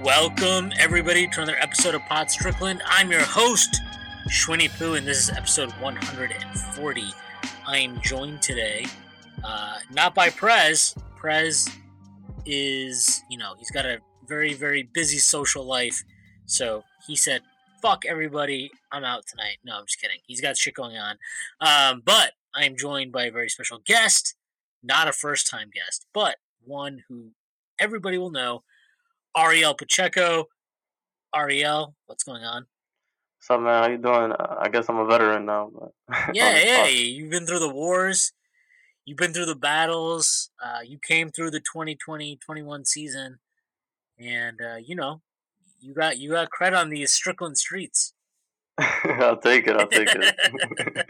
Welcome, everybody, to another episode of Pod Strickland. I'm your host, Schwinny Poo, and this is episode 140. I am joined today, not by Prez. Prez is, he's got a very, very busy social life, so he said, fuck everybody, I'm out tonight. No, I'm just kidding. He's got shit going on. But I am joined by a very special guest, not a first-time guest, but one who everybody will know, Ariel Pacheco. Ariel, what's going on? What's up, man? How you doing? I guess I'm a veteran now. But Yeah. You've been through the wars. You've been through the battles. You came through the 2020-21 season. And, you got credit on these Strickland streets. I'll take it.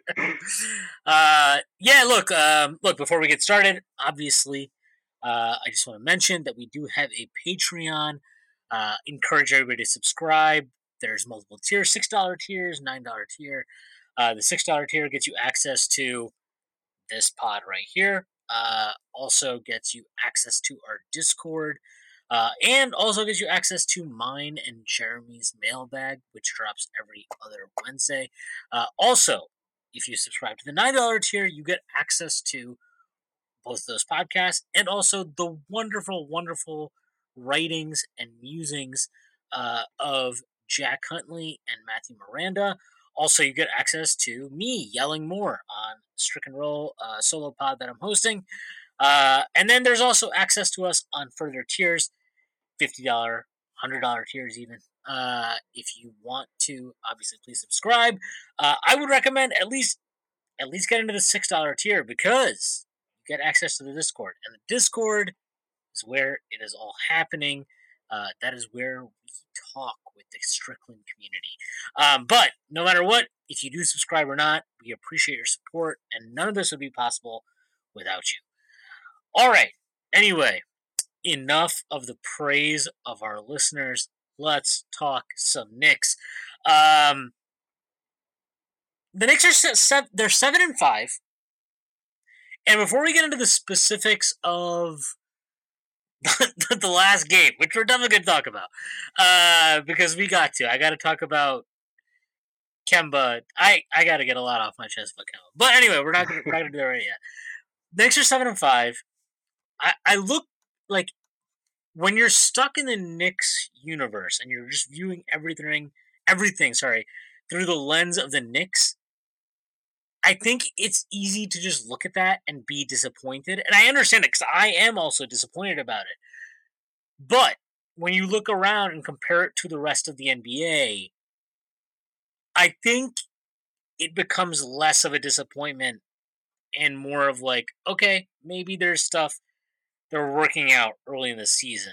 Look, before we get started, obviously, I just want to mention that we do have a Patreon. Encourage everybody to subscribe. There's multiple tiers, $6 tiers, $9 tier. The $6 tier gets you access to this pod right here. Also gets you access to our Discord. And also gives you access to mine and Jeremy's mailbag, which drops every other Wednesday. Also, if you subscribe to the $9 tier, you get access to both of those podcasts and also the wonderful, wonderful writings and musings of Jack Huntley and Matthew Miranda. Also, you get access to me yelling more on Strick and Roll solo pod that I'm hosting. And then there's also access to us on further tiers, $50, $100 tiers even. If you want to, obviously, please subscribe. I would recommend at least get into the $6 tier because you get access to the Discord. And the Discord is where it is all happening. That is where we talk with the Strickland community. But no matter what, if you do subscribe or not, we appreciate your support, and none of this would be possible without you. All right. Anyway, enough of the praise of our listeners. Let's talk some Knicks. The Knicks are they're 7-5. And before we get into the specifics of the last game, which we're definitely going to talk about, because I got to talk about Kemba. I got to get a lot off my chest about Kemba. But anyway, we're not going to do that right yet. The Knicks are 7-5. I look like when you're stuck in the Knicks universe and you're just viewing everything, through the lens of the Knicks, I think it's easy to just look at that and be disappointed. And I understand it because I am also disappointed about it. But when you look around and compare it to the rest of the NBA, I think it becomes less of a disappointment and more of like, okay, maybe there's stuff they're working out early in the season.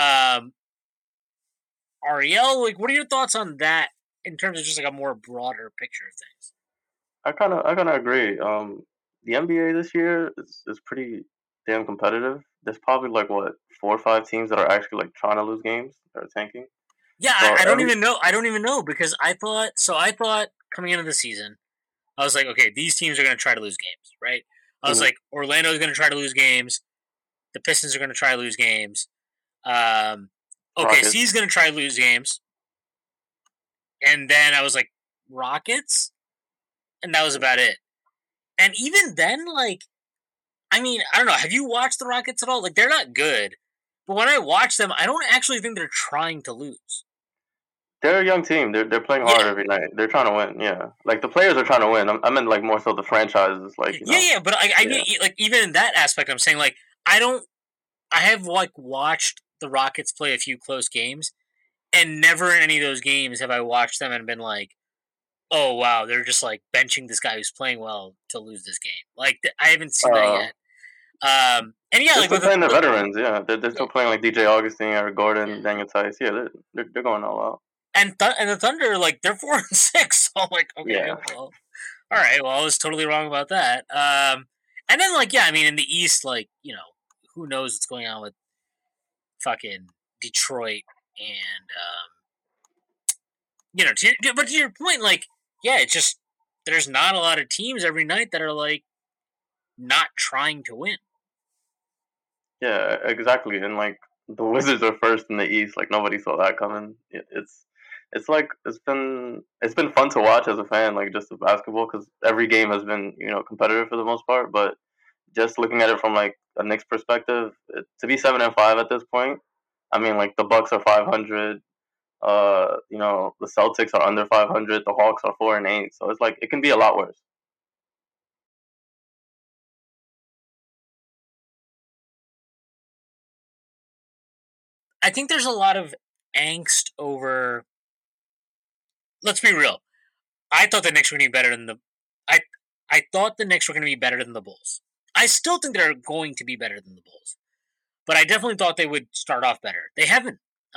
Ariel, what are your thoughts on that in terms of just a more broader picture of things? I kind of agree. The NBA this year is pretty damn competitive. There's probably 4 or 5 teams that are actually trying to lose games that are tanking. Yeah, so I don't even know. I don't even know because I thought coming into the season, I was like, okay, these teams are going to try to lose games, right? I was like, Orlando's going to try to lose games. The Pistons are going to try to lose games. OKC's going to try to lose games. And then I was like, Rockets? And that was about it. And even then, I don't know. Have you watched the Rockets at all? They're not good. But when I watch them, I don't actually think they're trying to lose. They're a young team. They're playing hard every night. They're trying to win, yeah. The players are trying to win. I meant, more so the franchises, Yeah, but even in that aspect, I'm saying, I have, watched the Rockets play a few close games, and never in any of those games have I watched them and been like, oh, wow, they're just, benching this guy who's playing well to lose this game. I haven't seen that yet. And yeah, they're still playing the veterans, yeah. They're still playing, DJ Augustine, Eric Gordon, Daniel Tice. Yeah, they're going all out. And the Thunder, they're 4-6. So I'm like, okay, well, all right, well, I was totally wrong about that. And then, in the East, who knows what's going on with fucking Detroit and, but to your point, it's just, there's not a lot of teams every night that are, not trying to win. Yeah, exactly. And, the Wizards are first in the East. Like nobody saw that coming. It's like it's been fun to watch as a fan, like just of basketball, because every game has been competitive for the most part. But just looking at it from like a Knicks perspective, to be 7-5 at this point, I mean, like the Bucks are 500. The Celtics are under 500. The Hawks are 4-8. So it's like it can be a lot worse. I think there's a lot of angst over. Let's be real. I thought the Knicks were going to be better than the. I thought the Knicks were going to be better than the Bulls. I still think they're going to be better than the Bulls, but I definitely thought they would start off better. They haven't.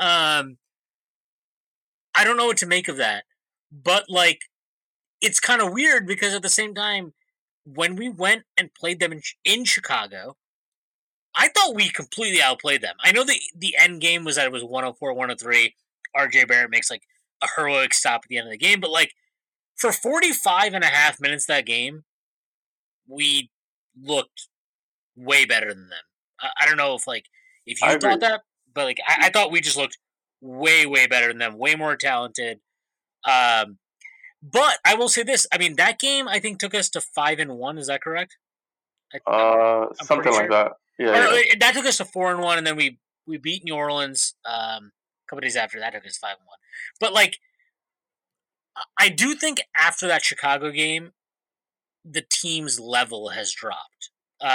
I don't know what to make of that, but like, it's kind of weird because at the same time, when we went and played them in Chicago, I thought we completely outplayed them. I know the end game was that it was 104, 103. RJ Barrett makes like a heroic stop at the end of the game, but like for 45 and a half minutes that game, we looked way better than them. I don't know if you thought that, but like I thought we just looked way, way better than them, way more talented. But I will say this: I mean, that game I think took us to 5-1. Is that correct? Something like that. Yeah, that took us to 4-1, and then we beat New Orleans a couple days after that. Took us 5-1. But like, I do think after that Chicago game, the team's level has dropped,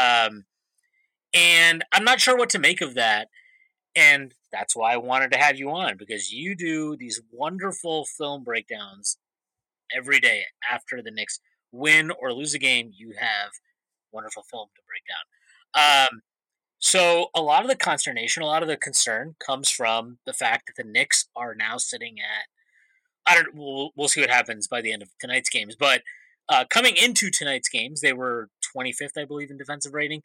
and I'm not sure what to make of that. And that's why I wanted to have you on, because you do these wonderful film breakdowns every day after the Knicks win or lose a game. You have wonderful film to break down. So a lot of the consternation, a lot of the concern comes from the fact that the Knicks are now sitting at, we'll see what happens by the end of tonight's games, but coming into tonight's games, they were 25th, I believe, in defensive rating.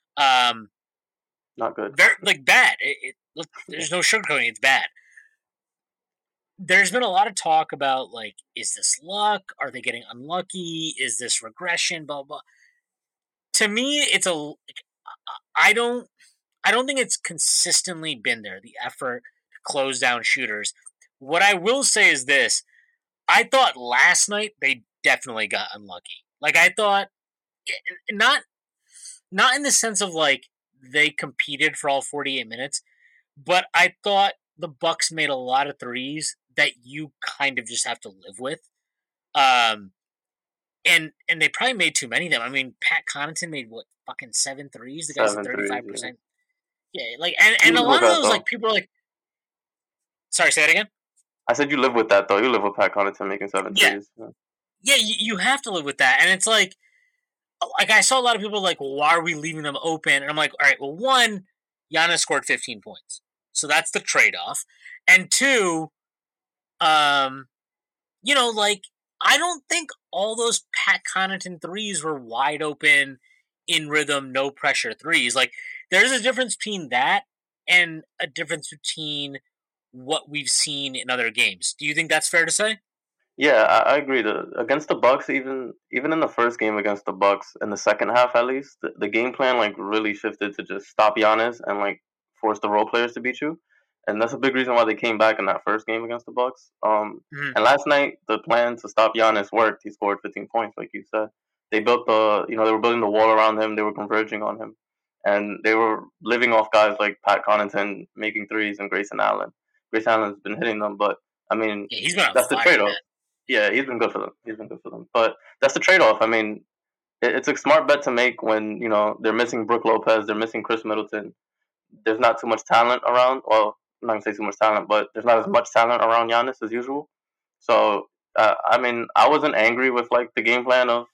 Not good. Very, bad. Look, there's no sugarcoating. It's bad. There's been a lot of talk about, like, is this luck? Are they getting unlucky? Is this regression? Blah, blah. To me, I don't think it's consistently been there, the effort to close down shooters. What I will say is this. I thought last night they definitely got unlucky. Like, I thought, not in the sense of, like, they competed for all 48 minutes, but I thought the Bucks made a lot of threes that you kind of just have to live with. And they probably made too many of them. I mean, Pat Connaughton made fucking 7 threes. The guy's at 35%. Yeah, like, and a lot of those, like, people are like, sorry, say that again? I said you live with that, though. You live with Pat Connaughton making 7 threes. Yeah, you have to live with that. And it's like I saw a lot of people like, well, why are we leaving them open? And I'm like, all right, well, one, Giannis scored 15 points. So that's the trade-off. And two, like, I don't think all those Pat Connaughton threes were wide open, in rhythm, no pressure threes. Like, there's a difference between that and a difference between what we've seen in other games. Do you think that's fair to say? Yeah, I agree. Against the Bucks, even in the first game against the Bucks, in the second half at least, the game plan like really shifted to just stop Giannis and like force the role players to beat you, and that's a big reason why they came back in that first game against the Bucks. And last night the plan to stop Giannis worked. He scored 15 points, like you said. They built they were building the wall around him. They were converging on him, and they were living off guys like Pat Connaughton making threes and Grayson Allen. Grayson Allen's been hitting them, but I mean, that's the trade-off. Yeah, he's been good for them. But that's the trade-off. I mean, it's a smart bet to make when, they're missing Brook Lopez, they're missing Chris Middleton. There's not too much talent around. Well, I'm not going to say too much talent, but there's not as much talent around Giannis as usual. So, I mean, I wasn't angry with, like, the game plan of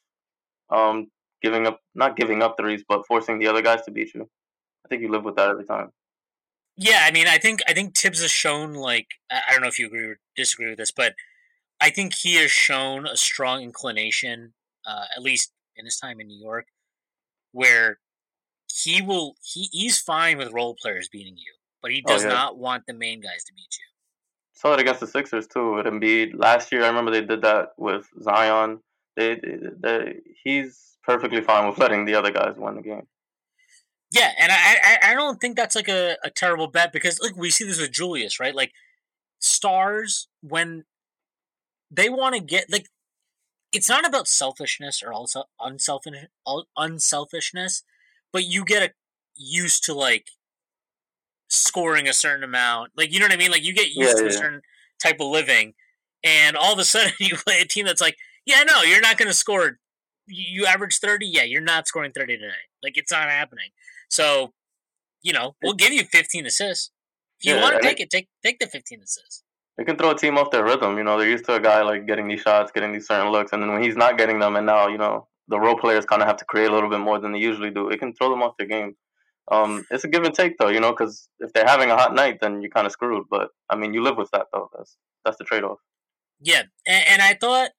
not giving up threes, but forcing the other guys to beat you. I think you live with that every time. Yeah, I mean, I think Tibbs has shown, like, I don't know if you agree or disagree with this, but I think he has shown a strong inclination, at least in his time in New York, where he's fine with role players beating you, but he does not want the main guys to beat you. Saw it against the Sixers too with Embiid last year. I remember they did that with Zion. He's perfectly fine with letting the other guys win the game. Yeah, and I don't think that's like a terrible bet because like we see this with Julius, right? Like stars when they want to get like it's not about selfishness or also unselfishness, but you get used to like scoring a certain amount. Like you know what I mean? Like you get Yeah, used to a yeah, certain type of living, and all of a sudden you play a team that's like, yeah, no, you're not going to score. You average 30. Yeah, you're not scoring 30 tonight. Like it's not happening. So yeah, we'll give you 15 assists if you yeah. want to And take it. Take the 15 assists. it can throw a team off their rhythm. They're used to a guy like getting these shots, getting these certain looks, and then when he's not getting them, and now the role players kind of have to create a little bit more than they usually do. It can throw them off their game. It's a give and take though, because if they're having a hot night, then you're kind of screwed. But I mean, you live with that though. That's the trade off. Yeah, and I thought,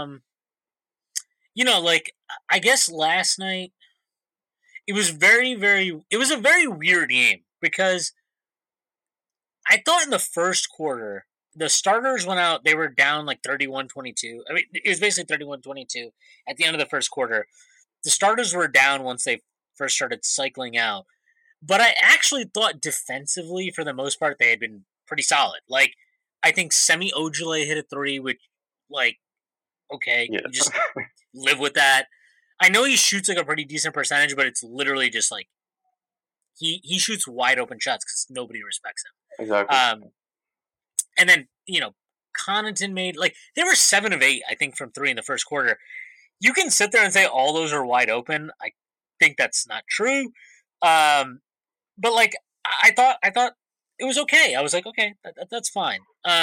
like I guess last night it was it was a very weird game because I thought in the first quarter the starters went out, they were down like 31-22. I mean, it was basically 31-22 at the end of the first quarter. The starters were down once they first started cycling out. But I actually thought defensively, for the most part, they had been pretty solid. Like, I think Semi Ojale hit a three, which, like, okay, Yeah, you just live with that. I know he shoots like a pretty decent percentage, but it's literally just like he shoots wide open shots because nobody respects him. exactly. And then Connaughton made like they were 7 of 8, I think, from three in the first quarter. You can sit there and say all those are wide open. I think that's not true. But like I thought it was okay. I was like, okay, that's fine.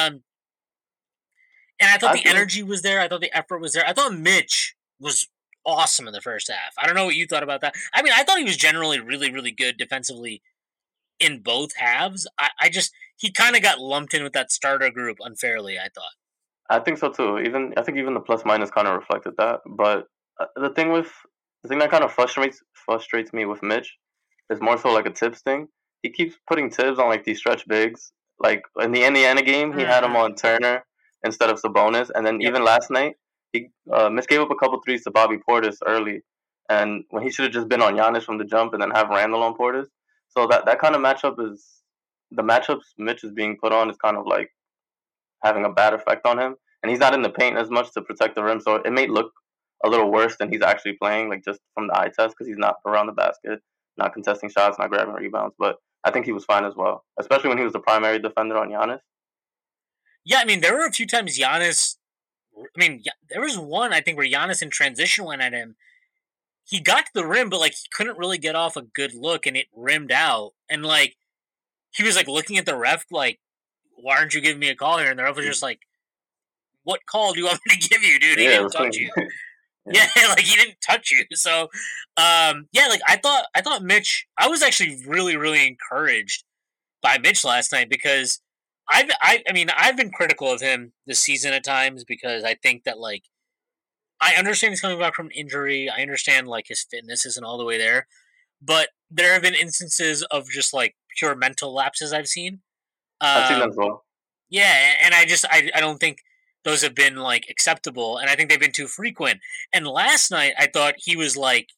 And I thought I the think energy was there. I thought the effort was there. I thought Mitch was awesome in the first half. I don't know what you thought about that. I mean, I thought he was generally really, really good defensively in both halves. I just he kind of got lumped in with that starter group unfairly. I thought. I think so too. Even I think even the plus minus kind of reflected that. But the thing that kind of frustrates me with Mitch is more so like a Tibbs thing. He keeps putting Tibbs on like these stretch bigs. Like in the Indiana game, he had him Mm-hmm. on Turner instead of Sabonis, and then Yep. even last night, he Mitch gave up a couple threes to Bobby Portis early, and when he should have just been on Giannis from the jump and then have Randall on Portis. So that kind of matchup is the matchups Mitch is being put on is kind of like having a bad effect on him, and he's not in the paint as much to protect the rim, so it may look a little worse than he's actually playing, like just from the eye test, because he's not around the basket, not contesting shots, not grabbing rebounds. But I think he was fine as well, especially when he was the primary defender on Giannis. Yeah, I mean, there were a few times Giannis. I mean, there was one I think where Giannis in transition went at him. He got to the rim, but like he couldn't really get off a good look, and it rimmed out. And like he was like looking at the ref, like, "Why aren't you giving me a call here?" And the ref was just like, "What call do you want me to give you, dude? He Yeah, it didn't was touch clean. you." Yeah, Yeah, like he didn't touch you. So, yeah, like I thought Mitch. I was actually really, really encouraged by Mitch last night because I mean, I've been critical of him this season at times because I think that like I understand he's coming back from injury. I understand like his fitness isn't all the way there, but there have been instances of just like pure mental lapses I've seen. I've seen that Um, as well. yeah, and I don't think those have been like acceptable, and I think they've been too frequent. And last night, I thought he was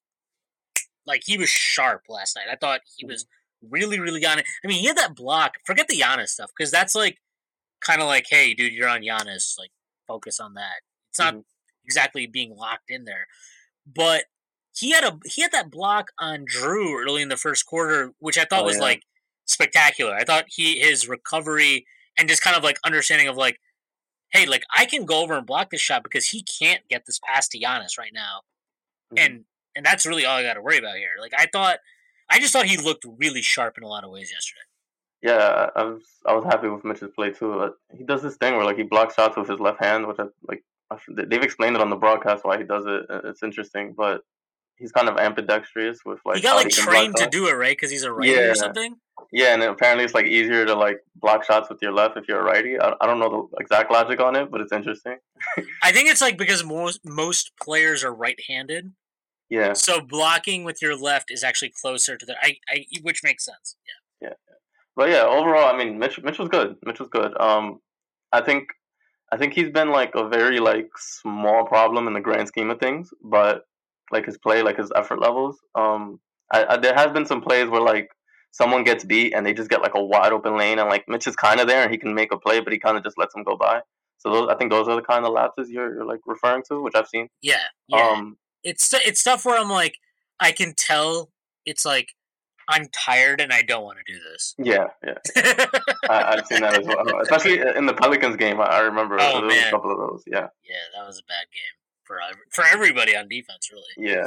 like he was sharp last night. I thought he was really really on it. I mean, he had that block. Forget the Giannis stuff because that's like kind of like, hey, dude, you're on Giannis. Like, focus on that. It's not Mm-hmm. exactly being locked in there, but he had that block on Drew early in the first quarter, which I thought Oh was yeah. like spectacular. I thought his recovery and just kind of like understanding of like, hey, like I can go over and block this shot because he can't get this past to Giannis right now, Mm-hmm. and that's really all I got to worry about here. Like I just thought he looked really sharp in a lot of ways yesterday. Yeah, I was happy with Mitch's play too. He does this thing where like he blocks shots with his left hand, which they've explained it on the broadcast why he does it. It's interesting, but he's kind of ambidextrous with He like got how like he can block trained to shots. do it right because he's a righty Yeah, or something. yeah, and apparently it's like easier to like block shots with your left if you're a righty. I don't know the exact logic on it, but it's interesting. I think it's like because most players are right-handed, Yeah, so blocking with your left is actually closer to the which makes sense. yeah, but yeah, overall, I mean, Mitch was good. Mitch was good. I think I think he's been like a very like small problem in the grand scheme of things, but like his play, like his effort levels. There has been some plays where like someone gets beat and they just get like a wide open lane, and like Mitch is kind of there and he can make a play, but he kind of just lets them go by. So I think those are the kind of lapses you're like referring to, which I've seen. Yeah. It's stuff where I'm like, I can tell it's like I'm tired and I don't want to do this. Yeah. I've seen that as well, especially in the Pelicans game. I remember there was a couple of those. Yeah, that was a bad game for everybody on defense, really. Yeah.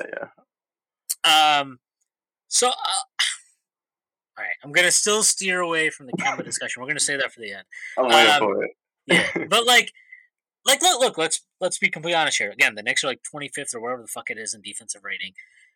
So, all right, I'm gonna still steer away from the Kemba discussion. We're gonna say that for the end. I'm waiting for it. Yeah, but like, look, let's be completely honest here. Again, the Knicks are like 25th or wherever the fuck it is in defensive rating.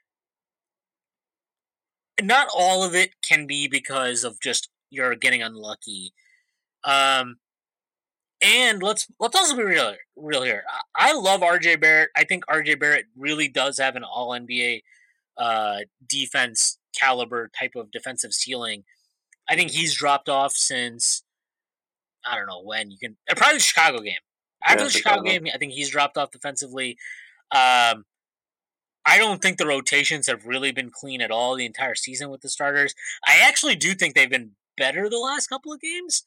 Not all of it can be because of just you're getting unlucky. And let's also be real here. I love RJ Barrett. I think RJ Barrett really does have an all NBA defense caliber type of defensive ceiling. I think he's dropped off since I don't know when. Probably the Chicago game. After the Chicago game, I think he's dropped off defensively. I don't think the rotations have really been clean at all the entire season with the starters. I actually do think they've been better the last couple of games.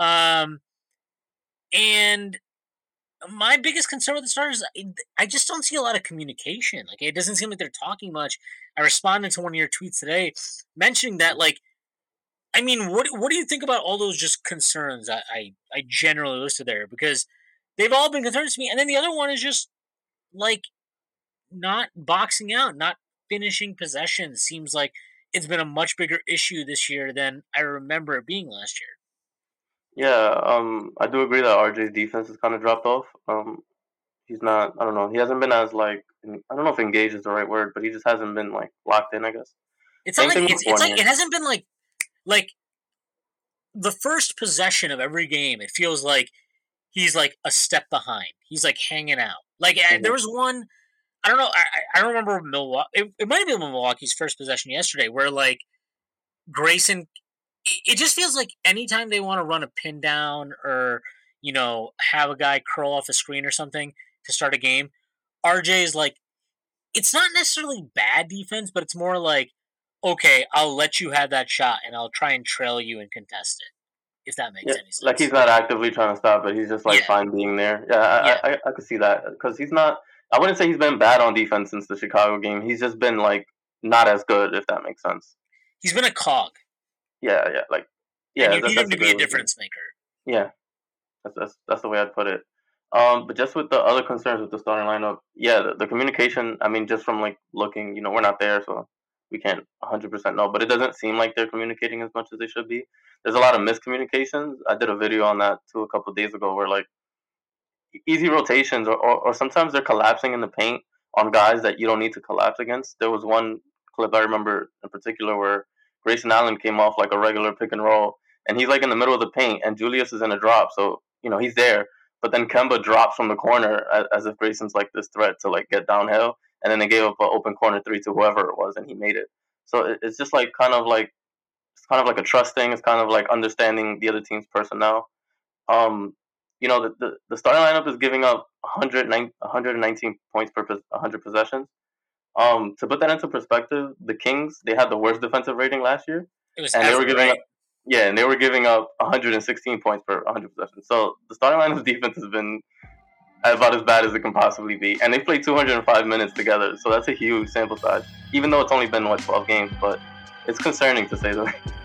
And my biggest concern with the starters, I just don't see a lot of communication. Like, it doesn't seem like they're talking much. I responded to one of your tweets today mentioning that, like, I mean, what do you think about all those just concerns I generally listed there? Because they've all been concerns to me. And then the other one is just, like, not boxing out, not finishing possessions. Seems like it's been a much bigger issue this year than I remember it being last year. Yeah, I do agree that RJ's defense has kind of dropped off. He's not, I don't know, he hasn't been as like, I don't know if engaged is the right word, but he just hasn't been like locked in, I guess. It's not like it's like it hasn't been like the first possession of every game. It feels like he's like a step behind. He's like hanging out. Like there was one. I don't know. I don't remember Milwaukee. It might have been Milwaukee's first possession yesterday, where like Grayson. It just feels like anytime they want to run a pin down or have a guy curl off a screen or something to start a game, RJ is like, it's not necessarily bad defense, but it's more like, okay, I'll let you have that shot and I'll try and trail you and contest it. If that makes any sense. Like he's not actively trying to stop it. He's just like fine being there. Yeah, I could see that because he's not. I wouldn't say he's been bad on defense since the Chicago game. He's just been like not as good, if that makes sense. He's been a cog. Yeah. And you need him to be a difference maker. Yeah, that's the way I'd put it. But just with the other concerns with the starting lineup, the communication. I mean, just from like looking, we're not there, so we can't 100% know. But it doesn't seem like they're communicating as much as they should be. There's a lot of miscommunications. I did a video on that too a couple of days ago, where like easy rotations or sometimes they're collapsing in the paint on guys that you don't need to collapse against. There was one clip I remember in particular where Grayson Allen came off like a regular pick and roll, and he's like in the middle of the paint, and Julius is in a drop, so he's there. But then Kemba drops from the corner as if Grayson's like this threat to like get downhill, and then they gave up an open corner three to whoever it was, and he made it. So it's just like kind of like a trust thing. It's kind of like understanding the other team's personnel. The starting lineup is giving up 119 points per 100 possessions. To put that into perspective, the Kings, they had the worst defensive rating last year. They were giving up 116 points per 100 possessions. So the starting lineup's defense has been about as bad as it can possibly be. And they played 205 minutes together, so that's a huge sample size. Even though it's only been 12 games, but it's concerning to say the least.